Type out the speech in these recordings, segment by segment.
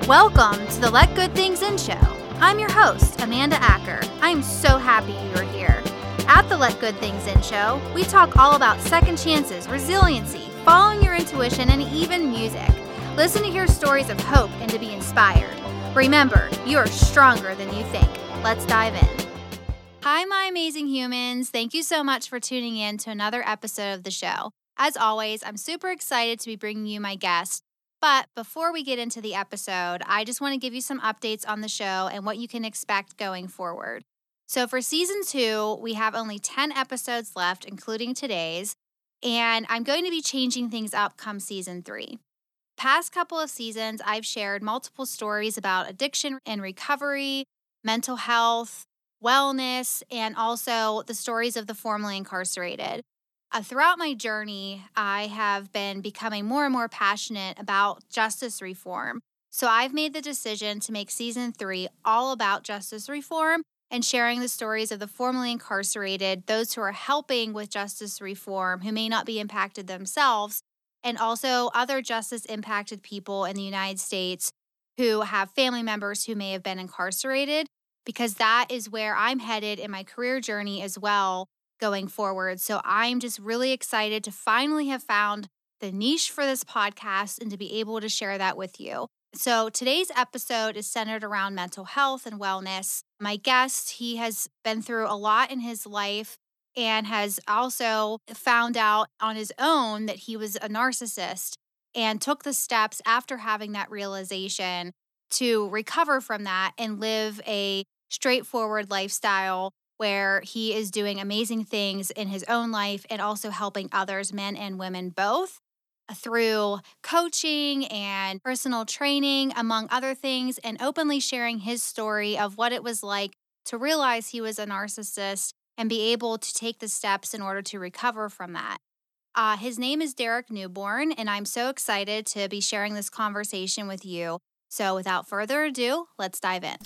Welcome to the Let Good Things In show. I'm your host, Amanda Acker. I'm so happy you're here. At the Let Good Things In show, we talk all about second chances, resiliency, following your intuition, and even music. Listen to hear stories of hope and to be inspired. Remember, you are stronger than you think. Let's dive in. Hi, my amazing humans. Thank you so much for tuning in to another episode of the show. As always, I'm super excited to be bringing you my guest. But before we get into the episode, I just want to give you some updates on the show and what you can expect going forward. So for season 2, we have only 10 episodes left, including today's, and I'm going to be changing things up come season 3. Past couple of seasons, I've shared multiple stories about addiction and recovery, mental health, wellness, and also the stories of the formerly incarcerated. Throughout my journey, I have been becoming more and more passionate about justice reform. So I've made the decision to make season 3 all about justice reform and sharing the stories of the formerly incarcerated, those who are helping with justice reform who may not be impacted themselves, and also other justice impacted people in the United States who have family members who may have been incarcerated, because that is where I'm headed in my career journey as well going forward. So I'm just really excited to finally have found the niche for this podcast and to be able to share that with you. So today's episode is centered around mental health and wellness. My guest, he has been through a lot in his life and has also found out on his own that he was a narcissist and took the steps after having that realization to recover from that and live a straightforward lifestyle where he is doing amazing things in his own life and also helping others, men and women both, through coaching and personal training, among other things, and openly sharing his story of what it was like to realize he was a narcissist and be able to take the steps in order to recover from that. His name is Derek Newborn, and I'm so excited to be sharing this conversation with you. So without further ado, let's dive in.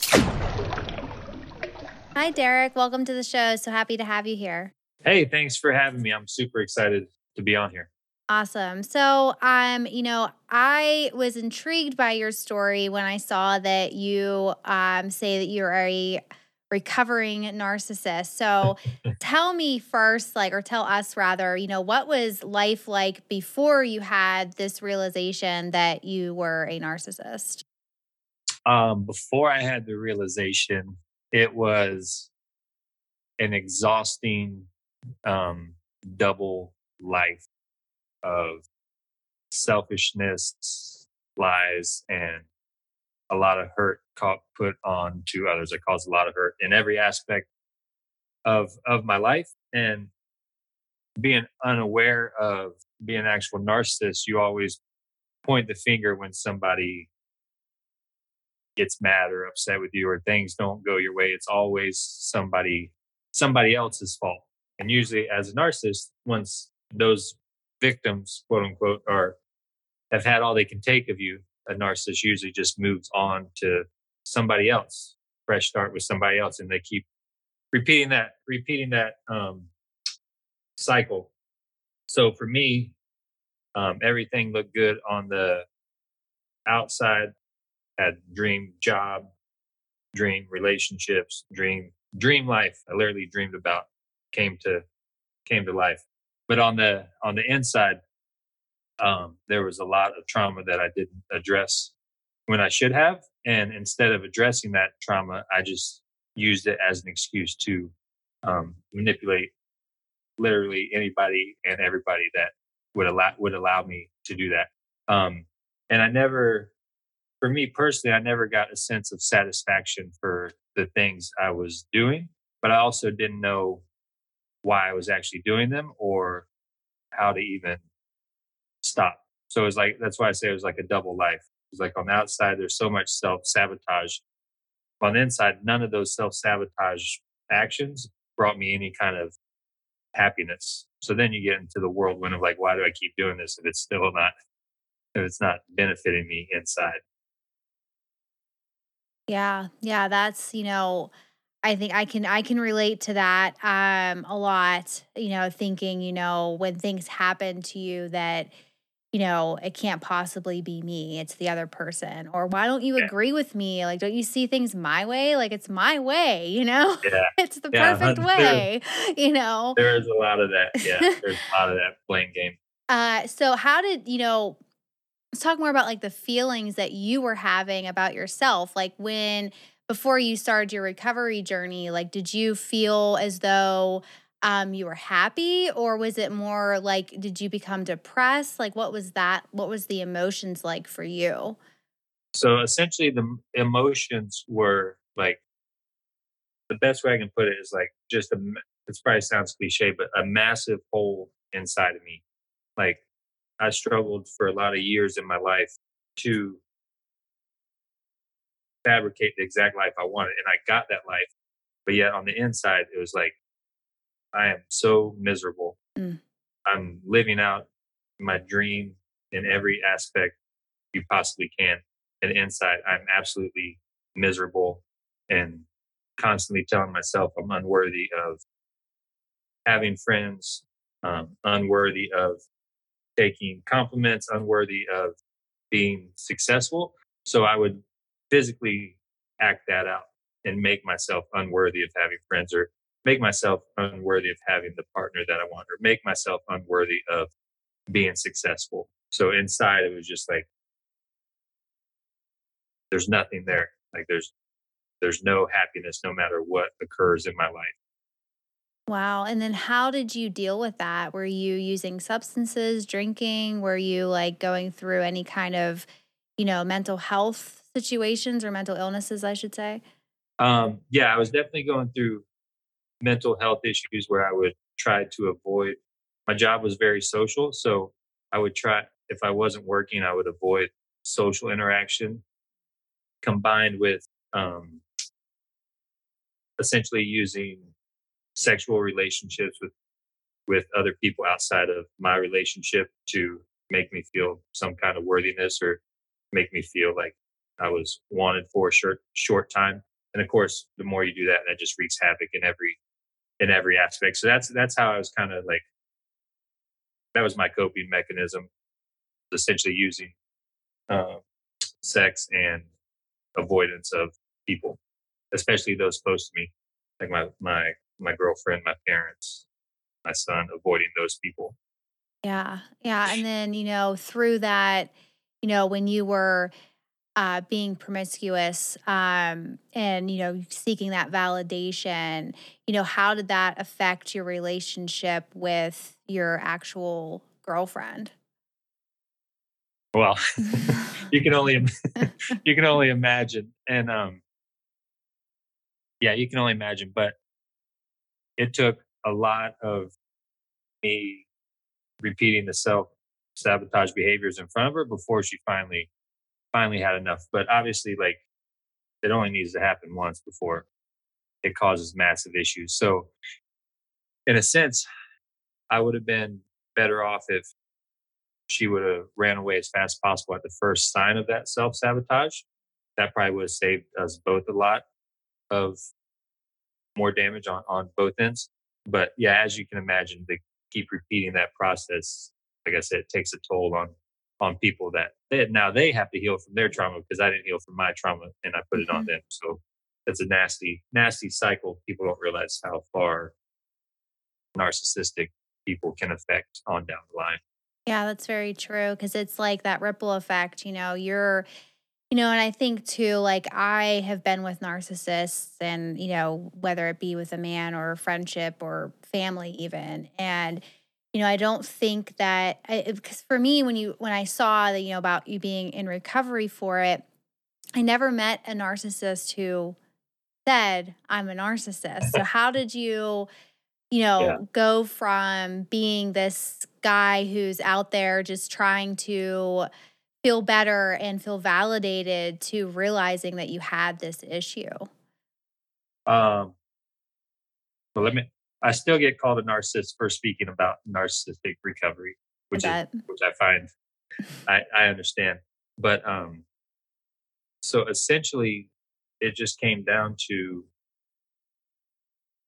Hi, Derek. Welcome to the show. So happy to have you here. Hey, thanks for having me. I'm super excited to be on here. Awesome. So, I was intrigued by your story when I saw that you say that you're a recovering narcissist. So, tell me first, or tell us rather, what was life like before you had this realization that you were a narcissist? Before I had the realization, it was an exhausting double life of selfishness, lies, and a lot of hurt put on to others. It caused a lot of hurt in every aspect of my life. And being unaware of being an actual narcissist, you always point the finger when somebody gets mad or upset with you or things don't go your way. It's always somebody else's fault. And usually as a narcissist, once those victims, quote unquote, have had all they can take of you, a narcissist usually just moves on to somebody else, fresh start with somebody else, and they keep repeating that cycle. So for me, everything looked good on the outside. Had dream job, dream relationships, dream life. I literally dreamed about came to life. But on the inside, there was a lot of trauma that I didn't address when I should have. And instead of addressing that trauma, I just used it as an excuse to manipulate literally anybody and everybody that would allow me to do that. And I never, for me personally, I never got a sense of satisfaction for the things I was doing, but I also didn't know why I was actually doing them or how to even stop. So it was like, that's why I say it was like a double life. It's like on the outside, there's so much self sabotage. On the inside, none of those self sabotage actions brought me any kind of happiness. So then you get into the whirlwind of like, why do I keep doing this if it's not benefiting me inside? Yeah, that's, I think I can relate to that a lot, thinking, when things happen to you that, it can't possibly be me, it's the other person, or why don't you Yeah. agree with me? Like, don't you see things my way? Like, it's my way, you know? Yeah. It's the Yeah. perfect There, way, you know? there is a lot of that. Yeah. There's a lot of that blame game. So how did, let's talk more about like the feelings that you were having about yourself. Like before you started your recovery journey, like, did you feel as though you were happy, or was it more like, did you become depressed? Like, what was that? What was the emotions like for you? So essentially, emotions were like the best way I can put it is like just this probably sounds cliche, but a massive hole inside of me. Like I struggled for a lot of years in my life to fabricate the exact life I wanted, and I got that life. But yet on the inside, it was like I am so miserable. Mm. I'm living out my dream in every aspect you possibly can, and inside, I'm absolutely miserable and constantly telling myself I'm unworthy of having friends, unworthy of taking compliments, unworthy of being successful. So I would physically act that out and make myself unworthy of having friends, or make myself unworthy of having the partner that I want, or make myself unworthy of being successful. So inside it was just like there's nothing there. Like there's no happiness no matter what occurs in my life. Wow. And then how did you deal with that? Were you using substances, drinking? Were you like going through any kind of, mental health situations or mental illnesses, I should say? Yeah, I was definitely going through mental health issues where I would try to avoid. My job was very social, so I would try, if I wasn't working, I would avoid social interaction combined with um, essentially using sexual relationships with other people outside of my relationship to make me feel some kind of worthiness, or make me feel like I was wanted for a short time. And of course, the more you do that, that just wreaks havoc in every aspect. So that's how I was kind of like, that was my coping mechanism, essentially using uh, sex and avoidance of people, especially those close to me, like my girlfriend, my parents, my son, avoiding those people. Yeah. Yeah. And then, through that, when you were being promiscuous and, seeking that validation, how did that affect your relationship with your actual girlfriend? Well, you can only you can only imagine, and yeah, you can only imagine. But it took a lot of me repeating the self sabotage behaviors in front of her before she finally had enough. But obviously, like it only needs to happen once before it causes massive issues. So in a sense, I would have been better off if she would have ran away as fast as possible at the first sign of that self sabotage. That probably would have saved us both a lot of more damage on both ends. But yeah, as you can imagine, to keep repeating that process, like I said, it takes a toll on people that now they have to heal from their trauma, because I didn't heal from my trauma and I put it on Mhm. them. So it's a nasty, nasty cycle. People don't realize how far narcissistic people can affect on down the line. Yeah, that's very true because it's like that ripple effect, and I think too, like I have been with narcissists and, whether it be with a man or a friendship or family even. And, I don't think that because for me, when I saw that, about you being in recovery for it, I never met a narcissist who said, I'm a narcissist. So how did you Yeah. go from being this guy who's out there just trying to feel better and feel validated to realizing that you had this issue? Um, but I still get called a narcissist for speaking about narcissistic recovery, I which is, bet. which I find, I understand. But so essentially, it just came down to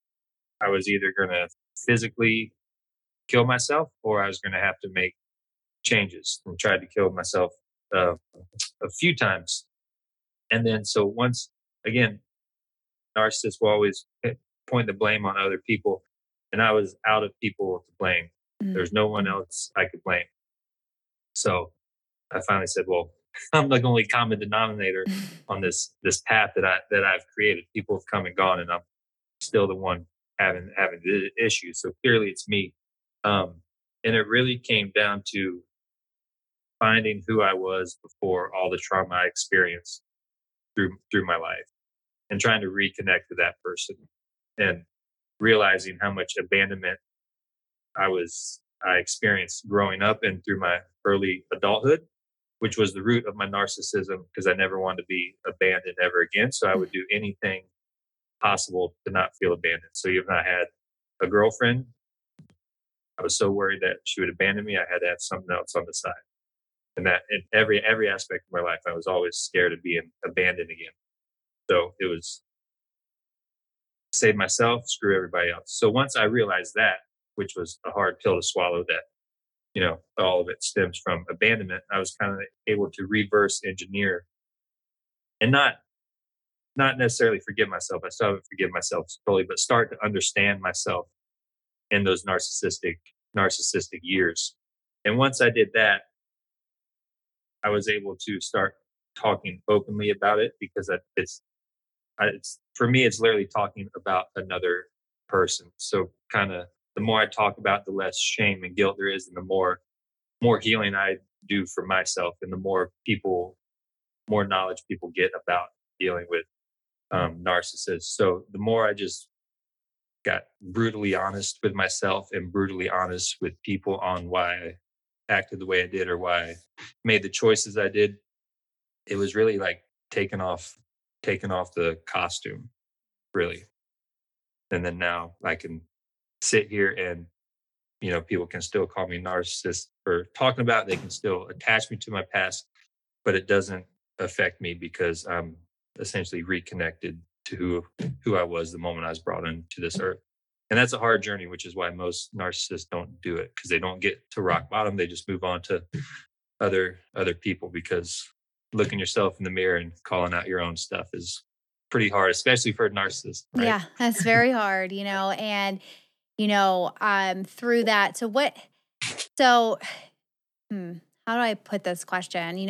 I was either going to physically kill myself, or I was going to have to make changes and tried to kill myself a few times. And then, so once again, narcissists will always point the blame on other people. And I was out of people to blame. Mm. There's no one else I could blame. So I finally said, well, I'm the only common denominator on this path that I've created. People have come and gone, and I'm still the one having the issue. So clearly it's me. And it really came down to finding who I was before all the trauma I experienced through my life, and trying to reconnect with that person, and realizing how much abandonment I experienced growing up and through my early adulthood, which was the root of my narcissism, because I never wanted to be abandoned ever again. So I would do anything possible to not feel abandoned. So even I had a girlfriend, I was so worried that she would abandon me, I had to have something else on the side. And that in every aspect of my life, I was always scared of being abandoned again. So it was save myself, screw everybody else. So once I realized that, which was a hard pill to swallow, that, all of it stems from abandonment, I was kind of able to reverse engineer and not necessarily forgive myself. I still haven't forgiven myself fully, but start to understand myself in those narcissistic years. And once I did that, I was able to start talking openly about it, because it's for me, it's literally talking about another person. So kind of the more I talk about, the less shame and guilt there is, and the more healing I do for myself, and the more knowledge people get about dealing with narcissists. So the more I just got brutally honest with myself and brutally honest with people on why I acted the way I did, or why I made the choices I did, it was really like taking off the costume, really. And then now I can sit here and, people can still call me narcissist for talking about it. They can still attach me to my past, but it doesn't affect me, because I'm essentially reconnected to who I was the moment I was brought into this earth. And that's a hard journey, which is why most narcissists don't do it, because they don't get to rock bottom. They just move on to other people, because looking yourself in the mirror and calling out your own stuff is pretty hard, especially for a narcissist. Right? Yeah, that's very hard, and, through that. How do I put this question?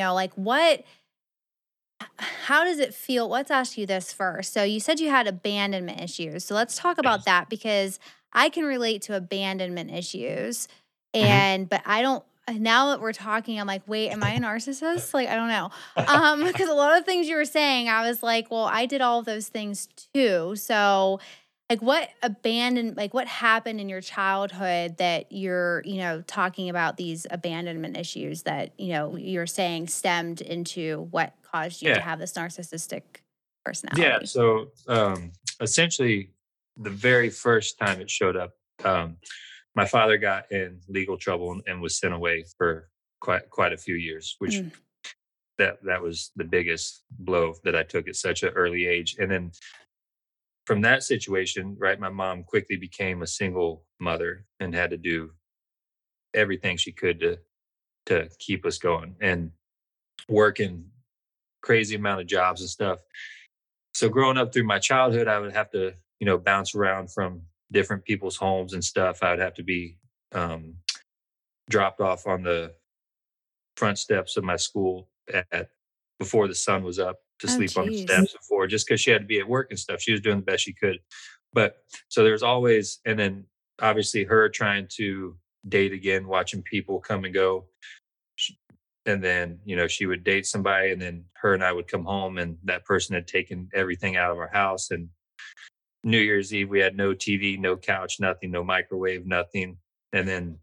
How does it feel? Let's ask you this first. So you said you had abandonment issues. So let's talk about that, because I can relate to abandonment issues. But I don't, now that we're talking, I'm like, wait, am I a narcissist? Like, I don't know. Because a lot of things you were saying, I was like, well, I did all of those things too. So what happened in your childhood that you're, talking about these abandonment issues that, you're saying stemmed into what caused you to have this narcissistic personality? Yeah. So essentially, the very first time it showed up, my father got in legal trouble and was sent away for quite a few years, which that was the biggest blow that I took at such an early age. And then from that situation, right, my mom quickly became a single mother and had to do everything she could to keep us going, and working crazy amount of jobs and stuff. So growing up through my childhood, I would have to, bounce around from different people's homes and stuff. I would have to be dropped off on the front steps of my school before the sun was up, to sleep on the steps before, just because she had to be at work and stuff. She was doing the best she could. But so there's always, and then obviously her trying to date again, watching people come and go. And then, she would date somebody, and then her and I would come home, and that person had taken everything out of our house. And New Year's Eve, we had no TV, no couch, nothing, no microwave, nothing. And then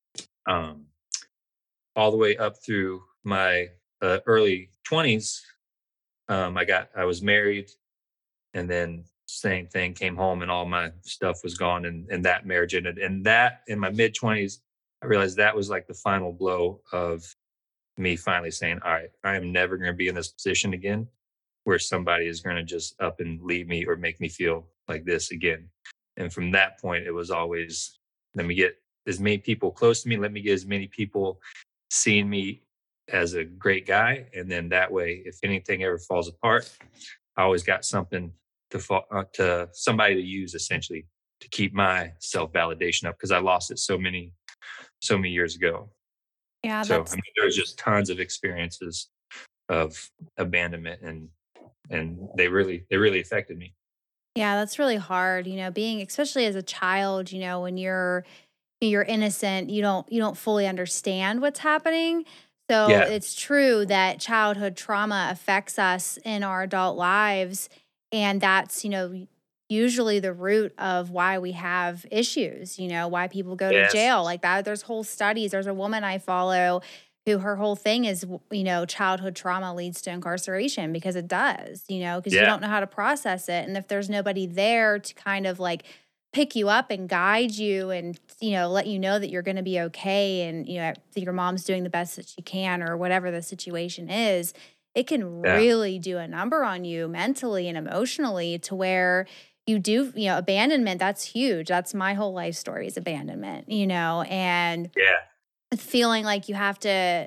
all the way up through my early 20s, I was married, and then same thing, came home and all my stuff was gone, and that marriage ended. And that, in my mid 20s, I realized that was like the final blow of me finally saying, all right, I am never going to be in this position again, where somebody is going to just up and leave me or make me feel like this again. And from that point, it was always, let me get as many people close to me. Let me get as many people seeing me as a great guy, and then that way, if anything ever falls apart, I always got something to somebody to use essentially to keep my self validation up because I lost it so many years ago. Yeah, So I that's mean, there's just tons of experiences of abandonment, and they really affected me. yeah, that's really hard, being especially as a child, when you're innocent, you don't fully understand what's happening. So Yeah, it's true that childhood trauma affects us in our adult lives, and that's, usually the root of why we have issues, why people go to yes, jail like that. There's whole studies. There's a woman I follow who her whole thing is, childhood trauma leads to incarceration because it does, because you yeah, don't know how to process it. And if there's nobody there to kind of like pick you up and guide you and let you know that you're going to be okay, and that your mom's doing the best that she can or whatever the situation is, it can yeah, really do a number on you mentally and emotionally to where you do, abandonment, that's huge. That's my whole life story is abandonment, and yeah, feeling like you have to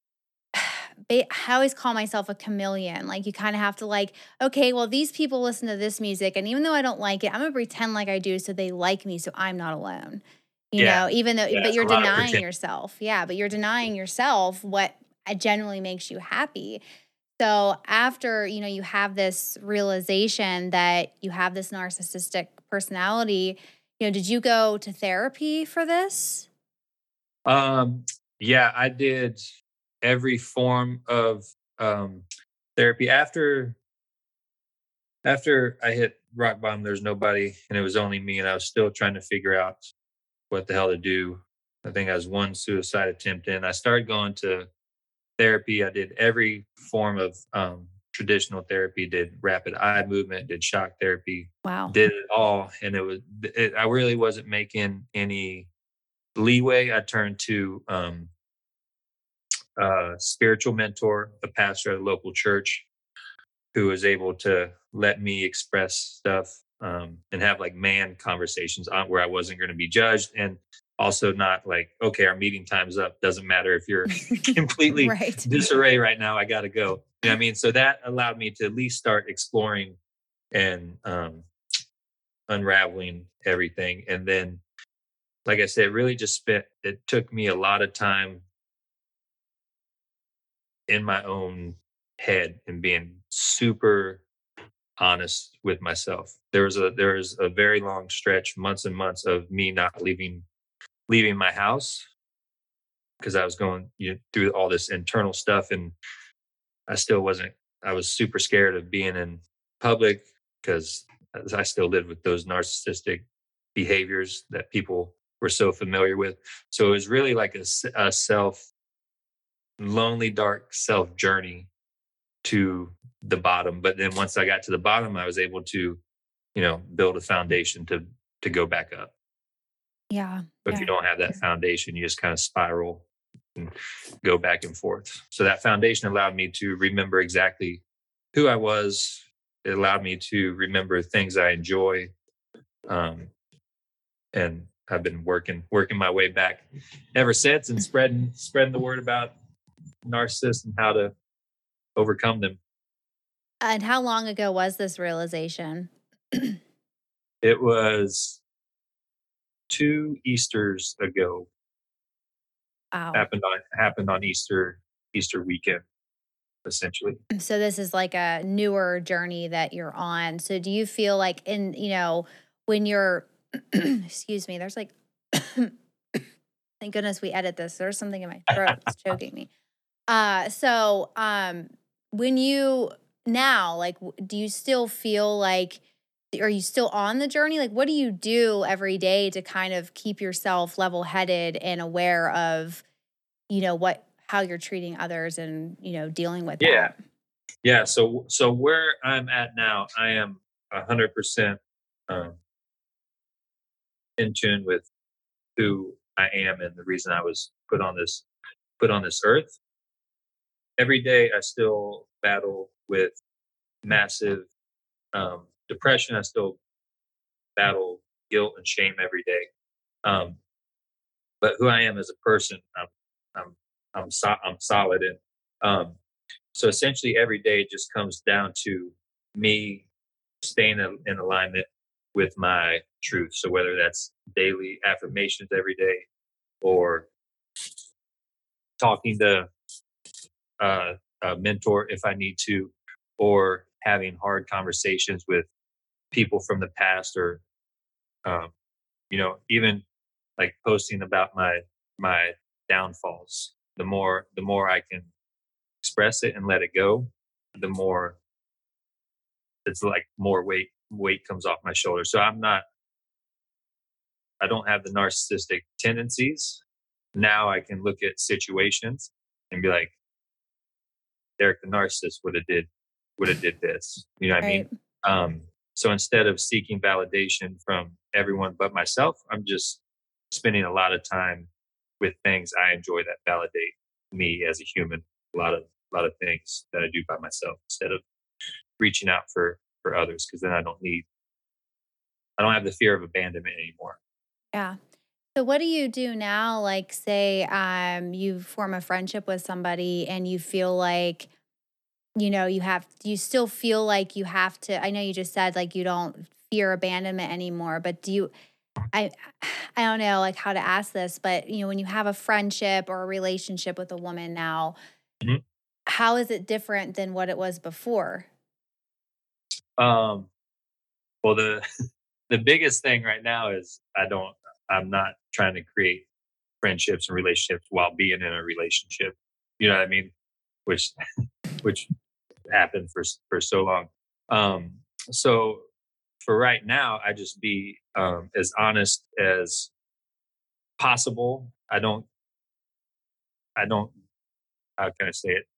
I always call myself a chameleon. Like you kind of have to like, okay, well, these people listen to this music, and even though I don't like it, I'm gonna pretend like I do, so they like me, so I'm not alone. yeah, Even though, yeah. but It's you're a lot of denying pretend. yourself. Yeah, but you're denying yourself what genuinely makes you happy. So after you have this realization that you have this narcissistic personality, did you go to therapy for this? Um, yeah, I did every form of um, therapy after I hit rock bottom. There's nobody, and it was only me, and I was still trying to figure out what the hell to do. I think I was one suicide attempt in. I started going to therapy. I did every form of traditional therapy. Did rapid eye movement. Did shock therapy. Wow. Did it all, and I really wasn't making any leeway. I turned to spiritual mentor, a pastor at a local church, who was able to let me express stuff and have like man conversations on where I wasn't going to be judged, and also not like, okay, our meeting time's up. Doesn't matter if you're completely Right. disarray right now. I got to go. You know what I mean? So that allowed me to at least start exploring and unraveling everything. And then, like I said, it really just spent. It took me a lot of time in my own head and being super honest with myself. There was a very long stretch, months and months of me not leaving my house because I was going through all this internal stuff, and I still wasn't. I was super scared of being in public because I still lived with those narcissistic behaviors that people were so familiar with. So it was really like a self lonely, dark self journey to the bottom. But then once I got to the bottom, I was able to, build a foundation to go back up. Yeah. But if you Yeah. don't have that foundation, you just kind of spiral and go back and forth. So that foundation allowed me to remember exactly who I was. It allowed me to remember things I enjoy. Um, and I've been working my way back ever since and spreading the word about narcissists and how to overcome them. And how long ago was this realization? It was 2 Easters ago. Wow. Happened on Easter weekend, essentially. So this is like a newer journey that you're on. So do you feel like when you're excuse me, there's like thank goodness we edit this. There's something in my throat. It's choking me. When you now, like, do you still feel like, are you still on the journey? Like, what do you do every day to kind of keep yourself level headed and aware of, how you're treating others and, dealing with Yeah, that? yeah. So where I'm at now, I am 100% um, in tune with who I am and the reason I was put on this earth. Every day, I still battle with massive depression. I still battle guilt and shame every day. Um, but who I am as a person, I'm I'm solid in. Um, so essentially, every day just comes down to me staying in alignment with my truth. So whether that's daily affirmations every day, or talking to a mentor if I need to, or having hard conversations with people from the past, or um, even like posting about my downfalls. The more I can express it and let it go, the more it's like more weight comes off my shoulders. So I don't have the narcissistic tendencies. Now I can look at situations and be like, Derek the narcissist would have did this. You know what I mean? Right. Um, so instead of seeking validation from everyone but myself, I'm just spending a lot of time with things I enjoy that validate me as a human. A lot of things that I do by myself instead of reaching out for others, because then I don't have the fear of abandonment anymore. Yeah. So what do you do now? Like say you form a friendship with somebody and you feel like, you still feel like you have to, I know you just said like you don't fear abandonment anymore, but I I don't know like how to ask this, but when you have a friendship or a relationship with a woman now, Mhm. how is it different than what it was before? Um, well, the the biggest thing right now is I'm not trying to create friendships and relationships while being in a relationship. You know what I mean? Which which happened for so long. Um, so for right now, I just be as honest as possible. I don't. How can I say it?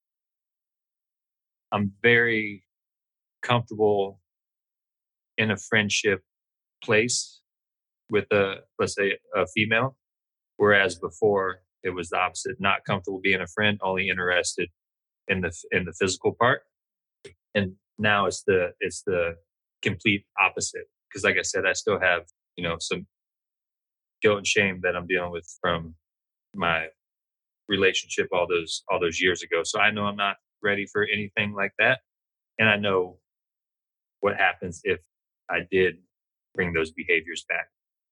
I'm very comfortable in a friendship place with let's say a female, whereas before it was the opposite. Not comfortable being a friend, only interested in the physical part. And now it's the complete opposite, because like I said, I still have some guilt and shame that I'm dealing with from my relationship all those years ago. So I know I'm not ready for anything like that, and I know what happens if I did bring those behaviors back.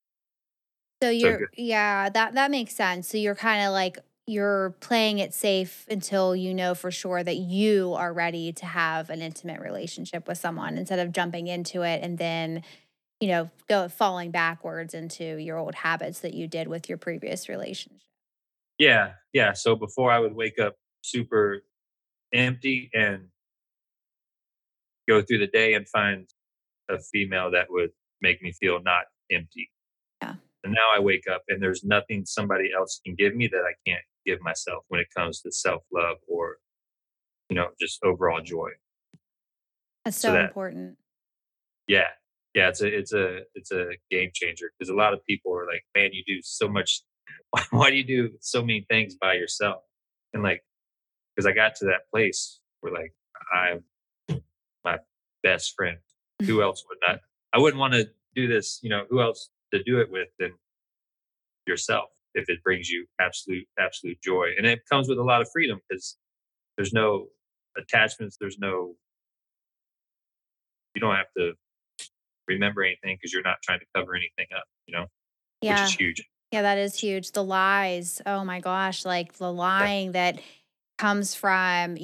So So yeah, that makes sense. So you're kind of like you're playing it safe until you know for sure that you are ready to have an intimate relationship with someone instead of jumping into it and then, go falling backwards into your old habits that you did with your previous relationship. yeah, yeah. So before I would wake up super empty and go through the day and find a female that would make me feel not empty. Yeah. And now I wake up and there's nothing somebody else can give me that I can't give myself when it comes to self love, or just overall joy. That's So so that, important. yeah, yeah, it's a game changer, because a lot of people are like, man, you do so much. Why do you do so many things by yourself? And like, because I got to that place where like I'm my best friend. Who else would not? I wouldn't want to do this. Who else to do it with than yourself, if it brings you absolute joy. And it comes with a lot of freedom, because there's no attachments. You don't have to remember anything, because you're not trying to cover anything up, which is Yeah. huge. Yeah, that is huge. The lies. Oh my gosh, like the Yeah. lying that comes from,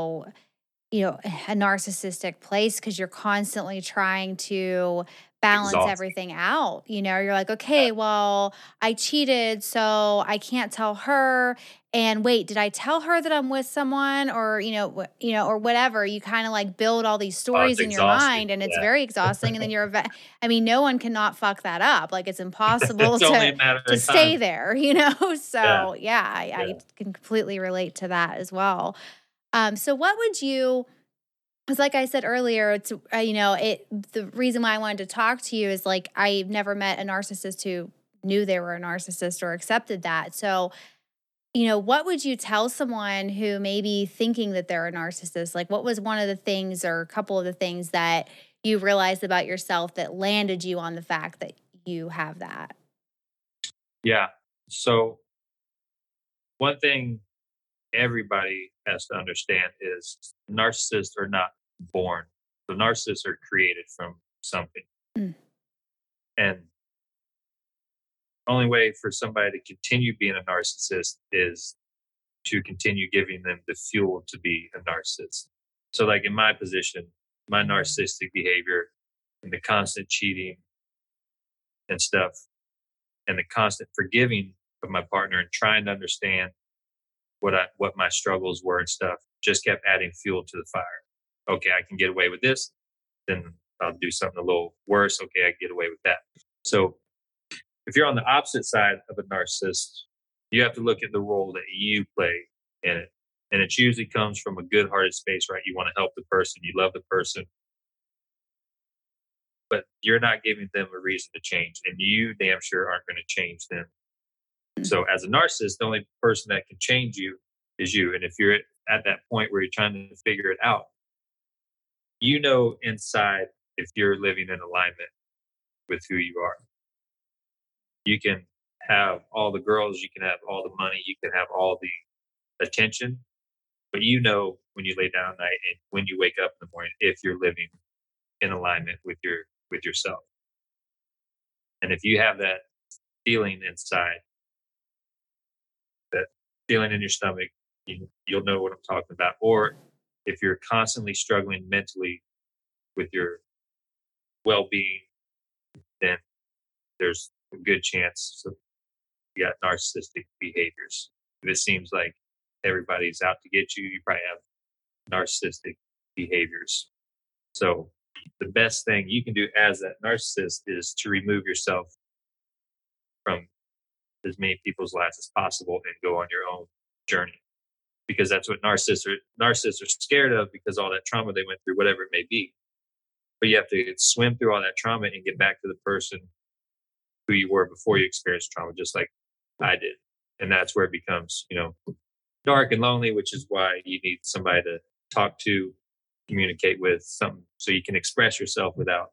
a narcissistic place because you're constantly trying to balance Exhausting. everything out. You're like, okay, well, I cheated, so I can't tell her. And wait, did I tell her that I'm with someone, or or whatever? You kind of like build all these Oh, it's stories in your exhausting. mind, and it's Yeah. very exhausting. And then I mean, no one cannot fuck that up. Like it's impossible It's only to a matter to of stay time. there. Yeah. So yeah, I Yeah. can completely relate to that as well. So what would you? Because, like I said earlier, it's the reason why I wanted to talk to you is like I've never met a narcissist who knew they were a narcissist or accepted that. So, what would you tell someone who may be thinking that they're a narcissist? Like, what was one of the things or a couple of the things that you realized about yourself that landed you on the fact that you have that? Yeah. So one thing. everybody has to understand is narcissists are not born. The narcissists are created from something. Mm. And only way for somebody to continue being a narcissist is to continue giving them the fuel to be a narcissist. So, like in my position, my narcissistic behavior and the constant cheating and stuff, and the constant forgiving of my partner and trying to understand what my struggles were and stuff, just kept adding fuel to the fire. Okay, I can get away with this, then I'll do something a little worse. Okay, I can get away with that. So, if you're on the opposite side of a narcissist, you have to look at the role that you play in it. And it usually comes from a good hearted space, right? You want to help the person, you love the person, but you're not giving them a reason to change. And you damn sure aren't going to change them. So, as a narcissist, the only person that can change you is you. And if you're at that point where you're trying to figure it out, you know inside if you're living in alignment with who you are. You can have all the girls, you can have all the money, you can have all the attention, but you know when you lay down at night and when you wake up in the morning if you're living in alignment with yourself. And if you have that feeling inside, that feeling in your stomach, you'll know what I'm talking about. Or if you're constantly struggling mentally with your well-being, then there's a good chance you got narcissistic behaviors. If it seems like everybody's out to get you, you probably have narcissistic behaviors. So the best thing you can do as that narcissist is to remove yourself from as many people's lives as possible and go on your own journey. Because that's what narcissists are scared of, because all that trauma they went through, whatever it may be. But you have to swim through all that trauma and get back to the person who you were before you experienced trauma, just like I did. And that's where it becomes, dark and lonely, which is why you need somebody to talk to, communicate with, something so you can express yourself without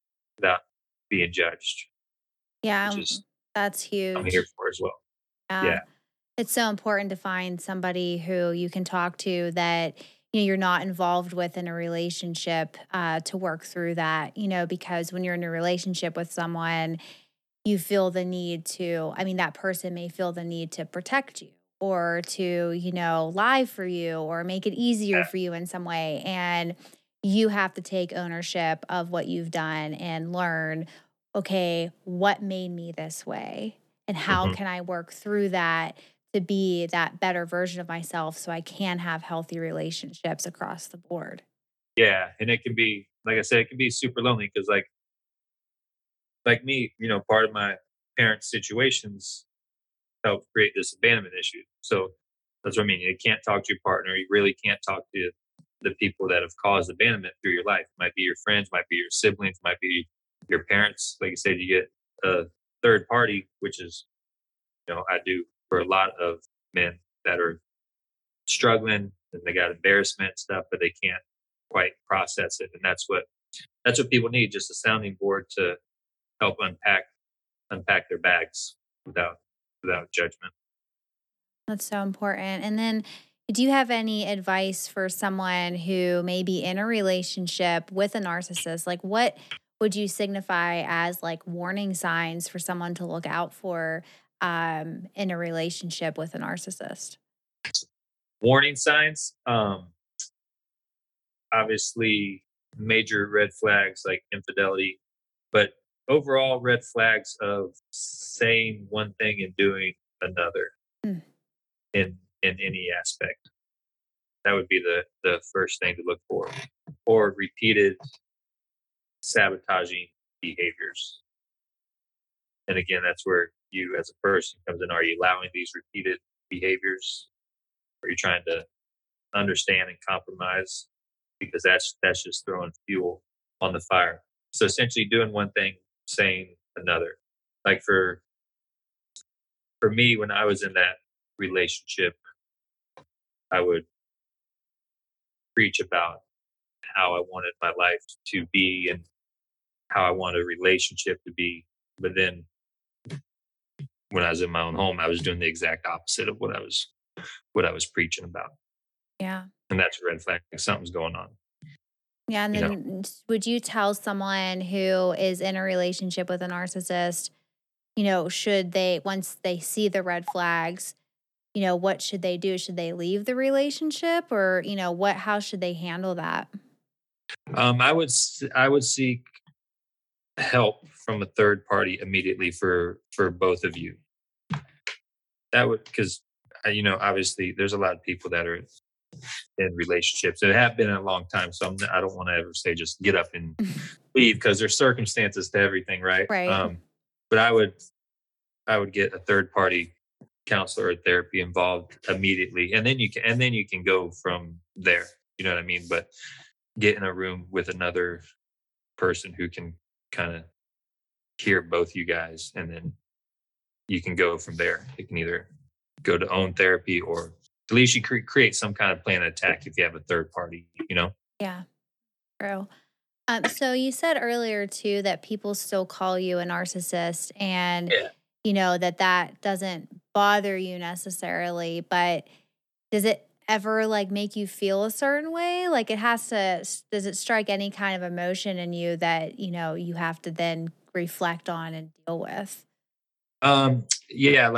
being judged. Yeah, Which is that's I'm here huge. for as well. Yeah. Yeah. It's so important to find somebody who you can talk to that you're not involved with in a relationship to work through that. Because when you're in a relationship with someone, you feel the need to. I mean, that person may feel the need to protect you or to lie for you or make it easier for you in some way, and you have to take ownership of what you've done and learn. Okay, what made me this way, and how Mhm. can I work through that to be that better version of myself so I can have healthy relationships across the board. Yeah. And it can be, like I said, it can be super lonely because like me, part of my parents' situations help create this abandonment issue. So that's what I mean. You can't talk to your partner. You really can't talk to the people that have caused abandonment through your life. Might be your friends, might be your siblings, might be your parents. Like you said, you get a third party, which is, I do for a lot of men that are struggling and they got embarrassment and stuff, but they can't quite process it. And that's what people need, just a sounding board to help unpack their bags without judgment. That's so important. And then, do you have any advice for someone who may be in a relationship with a narcissist? Like, what would you signify as like warning signs for someone to look out for in a relationship with a narcissist? Warning signs, obviously major red flags like infidelity, but overall red flags of saying one thing and doing another Mm. in any aspect. That would be the first thing to look for. Or repeated sabotaging behaviors. And again, that's where you as a person comes in. Are you allowing these repeated behaviors? Are you trying to understand and compromise? Because that's just throwing fuel on the fire. So essentially doing one thing, saying another. Like for me, when I was in that relationship, I would preach about how I wanted my life to be and how I wanted a relationship to be. But then when I was in my own home, I was doing the exact opposite of what I was what I was preaching about. Yeah. And that's a red flag. Something's going on, Yeah. And you know? then would you tell someone who is in a relationship with a narcissist, should they, once they see the red flags, what should they do? Should they leave the relationship or, how should they handle that? I would seek help from a third party immediately for both of you. That would, because obviously there's a lot of people that are in relationships that have been in a long time. So I don't want to ever say just get up and leave, because there's circumstances to everything, right? Right. But I would get a third party counselor or therapy involved immediately, and then you can go from there. You know what I mean? But get in a room with another person who can kind of hear both you guys, and then you can go from there. You can either go to own therapy, or at least you create some kind of plan of attack if you have a third party. Yeah. True. So you said earlier too that people still call you a narcissist, and Yeah. that doesn't bother you necessarily, but does it ever like make you feel a certain way? Like does it strike any kind of emotion in you that, you have to then reflect on and deal with? Yeah,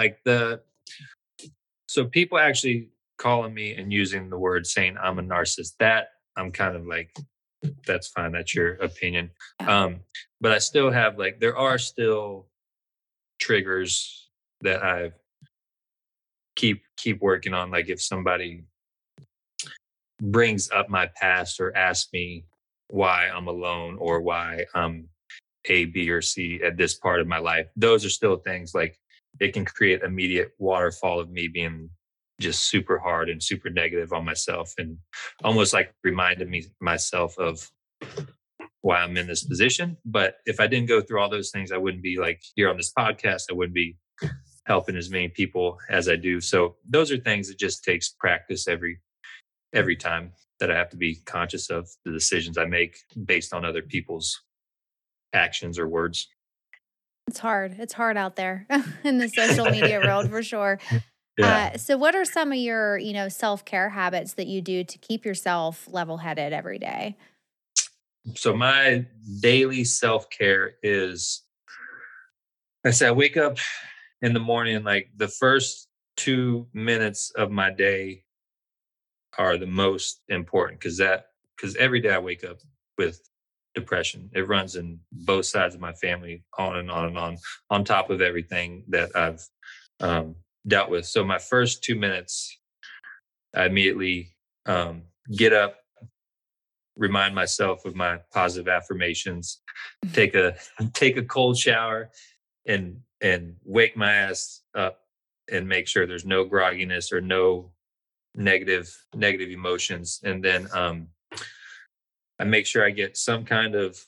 so people actually calling me and using the word, saying I'm a narcissist, that I'm kind of like, that's fine, that's your opinion. Yeah. But I still have, there are still triggers that I keep working on. Like if somebody brings up my past or asks me why I'm alone or why I'm A, B, or C at this part of my life, those are still things like it can create immediate waterfall of me being just super hard and super negative on myself, and almost like reminding myself of why I'm in this position. But if I didn't go through all those things, I wouldn't be like here on this podcast. I wouldn't be helping as many people as I do. So those are things that just takes practice every time, that I have to be conscious of the decisions I make based on other people's actions or words. It's hard. It's hard out there in the social media world for sure. Yeah. So what are some of your, self-care habits that you do to keep yourself level-headed every day? So my daily self-care is, I say I wake up in the morning, like the first 2 minutes of my day are the most important, because every day I wake up with depression. It runs in both sides of my family, on and on and on top of everything that I've dealt with. So my first 2 minutes, I immediately get up, remind myself of my positive affirmations, take a cold shower, and wake my ass up, and make sure there's no grogginess or no negative emotions. And then I make sure I get some kind of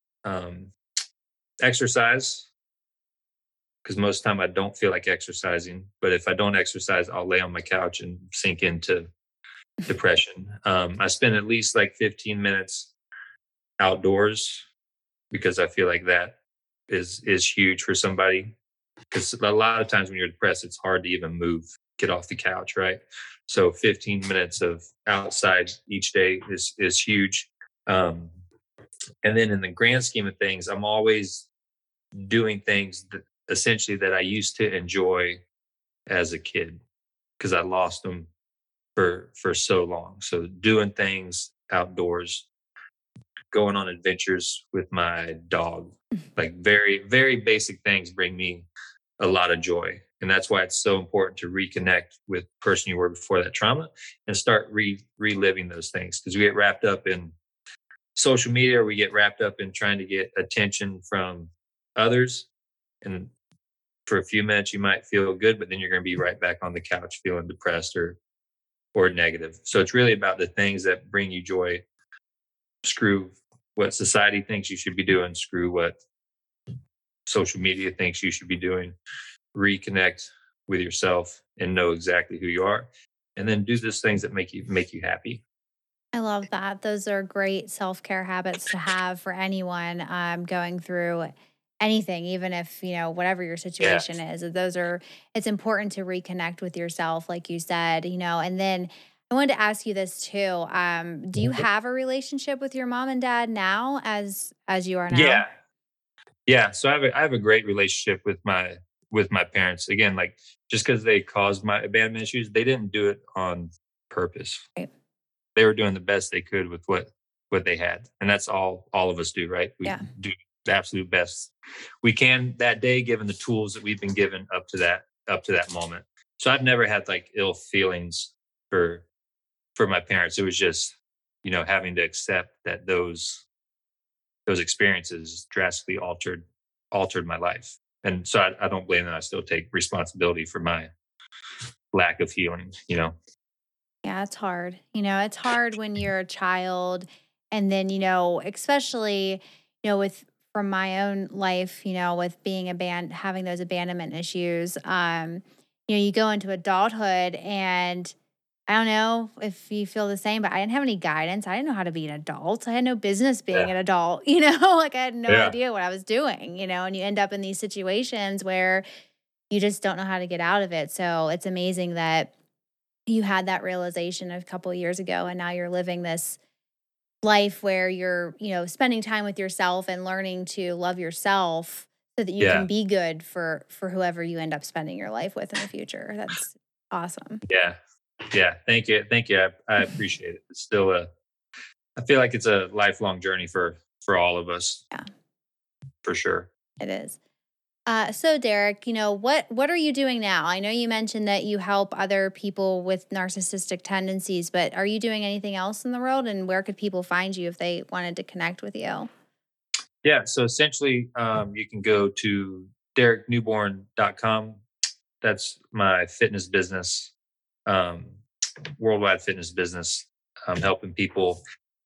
exercise, because most of the time I don't feel like exercising. But if I don't exercise, I'll lay on my couch and sink into depression. I spend at least like 15 minutes outdoors, because I feel like that is huge for somebody. Because a lot of times when you're depressed, it's hard to even move, get off the couch, right? So 15 minutes of outside each day is huge. And then in the grand scheme of things, I'm always doing things that essentially that I used to enjoy as a kid, because I lost them for so long. So doing things outdoors, going on adventures with my dog, like very, very basic things bring me a lot of joy. And that's why it's so important to reconnect with the person you were before that trauma, and start reliving those things. Because we get wrapped up in social media, or we get wrapped up in trying to get attention from others. And for a few minutes, you might feel good, but then you're going to be right back on the couch feeling depressed or negative. So it's really about the things that bring you joy. Screw what society thinks you should be doing. Screw what social media thinks you should be doing. Reconnect with yourself and know exactly who you are, and then do those things that make you happy. I love that. Those are great self-care habits to have for anyone going through anything, even if, whatever your Yeah. situation is. It's important to reconnect with yourself, like you said, and then I wanted to ask you this too. Do you Mhm. have a relationship with your mom and dad now as you are now? Yeah. Yeah. So I have a great relationship with my parents. Again, like just because they caused my abandonment issues, they didn't do it on purpose. Right. They were doing the best they could with what they had. And that's all of us do, right? We Yeah. do the absolute best we can that day given the tools that we've been given up to that moment. So I've never had like ill feelings for for my parents. It was just, having to accept that those experiences drastically altered my life. And so I don't blame them. I still take responsibility for my lack of healing. Yeah, it's hard. It's hard when you're a child and then, especially, with from my own life, with being having those abandonment issues, you go into adulthood and I don't know if you feel the same, but I didn't have any guidance. I didn't know how to be an adult. I had no business being Yeah. an adult, like I had no Yeah. idea what I was doing, and you end up in these situations where you just don't know how to get out of it. So it's amazing that you had that realization a couple of years ago and now you're living this life where you're spending time with yourself and learning to love yourself so that you can Yeah. be good for whoever you end up spending your life with in the future. That's awesome. Yeah. Yeah. Thank you. I appreciate it. It's still I feel like it's a lifelong journey for all of us, Yeah, for sure. it is. So Derek, what are you doing now? I know you mentioned that you help other people with narcissistic tendencies, but are you doing anything else in the world? And where could people find you if they wanted to connect with you? Yeah. So essentially, you can go to dereknewborn.com. That's my fitness business, um, worldwide fitness business. I'm helping people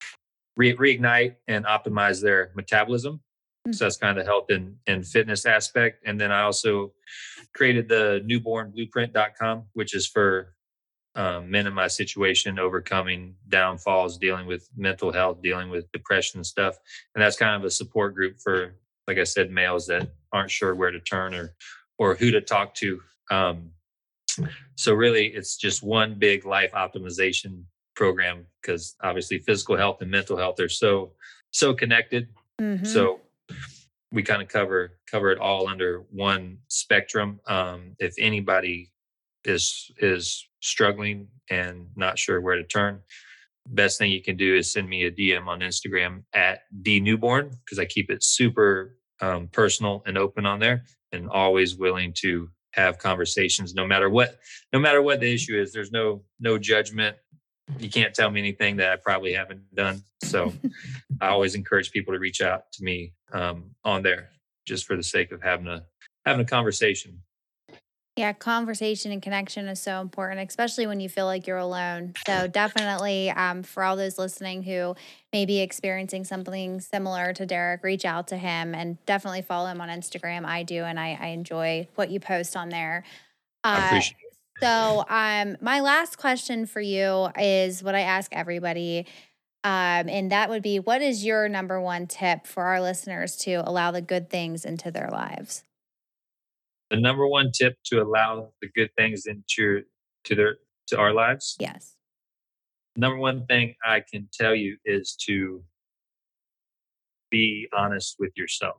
reignite and optimize their metabolism. Mm. So that's kind of the health and fitness aspect. And then I also created the newbornblueprint.com, which is for men in my situation, overcoming downfalls, dealing with mental health, dealing with depression and stuff. And that's kind of a support group for, like I said, males that aren't sure where to turn or who to talk to. So really, it's just one big life optimization program because obviously physical health and mental health are so connected. Mhm. So we kind of cover it all under one spectrum. If anybody is struggling and not sure where to turn, best thing you can do is send me a DM on Instagram at dnewborn because I keep it super personal and open on there, and always willing to have conversations no matter what the issue is. There's no judgment. You can't tell me anything that I probably haven't done. So I always encourage people to reach out to me on there just for the sake of having a conversation. Yeah, conversation and connection is so important, especially when you feel like you're alone. So definitely, for all those listening who may be experiencing something similar to Derek, reach out to him and definitely follow him on Instagram. I do, and I enjoy what you post on there. I Uh, appreciate it. my last question for you is what I ask everybody, and that would be, what is your number one tip for our listeners to allow the good things into their lives? The number one tip to allow the good things to their to our lives. Yes. Number one thing I can tell you is to be honest with yourself.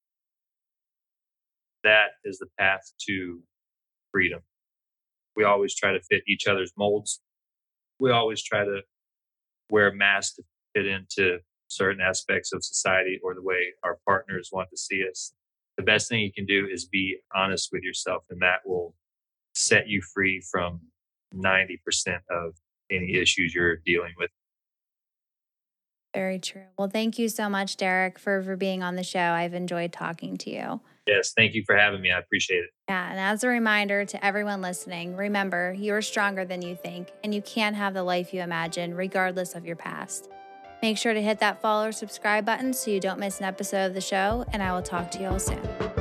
That is the path to freedom. We always try to fit each other's molds. We always try to wear masks to fit into certain aspects of society or the way our partners want to see us. The best thing you can do is be honest with yourself, and that will set you free from 90% of any issues you're dealing with. Very true. Well, thank you so much, Derek, for being on the show. I've enjoyed talking to you. Yes, thank you for having me. I appreciate it. Yeah, and as a reminder to everyone listening, remember you're stronger than you think, and you can have the life you imagine, regardless of your past. Make sure to hit that follow or subscribe button so you don't miss an episode of the show, and I will talk to you all soon.